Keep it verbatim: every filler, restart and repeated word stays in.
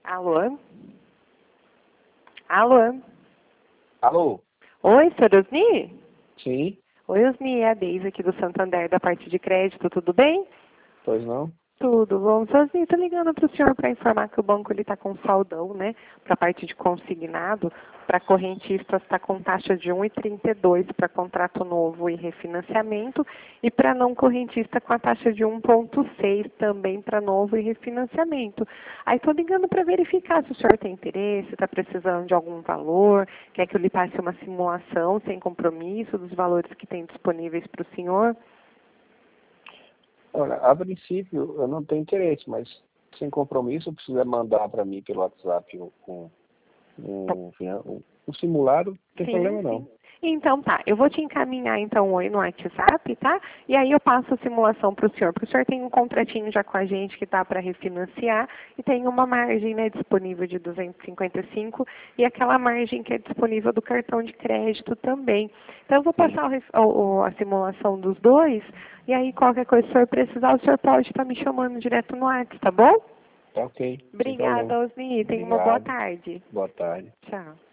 Alô? Alô? Alô? Oi, senhor Osni? Sim, Oi, Osni, é a Deise aqui do Santander, da parte de crédito, tudo bem? pois não? Tudo bom. Senhor Osni, estou ligando para o senhor para informar que o banco está com saldão, né? Para a parte de consignado, para correntistas está com taxa de um vírgula trinta e dois para contrato novo e refinanciamento, e para não correntista com a taxa de um vírgula seis também para novo e refinanciamento. Aí estou ligando para verificar se o senhor tem interesse, está precisando de algum valor, quer que eu lhe passe uma simulação sem compromisso dos valores que tem disponíveis para o senhor. Olha, a princípio eu não tenho interesse, mas sem compromisso, precisa mandar para mim pelo WhatsApp um, um, um, um, um simulado, não tem Sim, problema não. sim. Então tá, eu vou te encaminhar então oi no WhatsApp, tá? E aí eu passo a simulação para o senhor, porque o senhor tem um contratinho já com a gente que tá para refinanciar e tem uma margem, né, disponível de duzentos e cinquenta e cinco e aquela margem que é disponível do cartão de crédito também. Então eu vou Sim. passar o ref- o- o- a simulação dos dois e aí qualquer coisa que o senhor precisar, o senhor pode estar me chamando direto no WhatsApp, tá bom? Tá ok, sem problema. Obrigada, Osni. Tenha uma boa Obrigado, tarde. boa tarde. Tchau.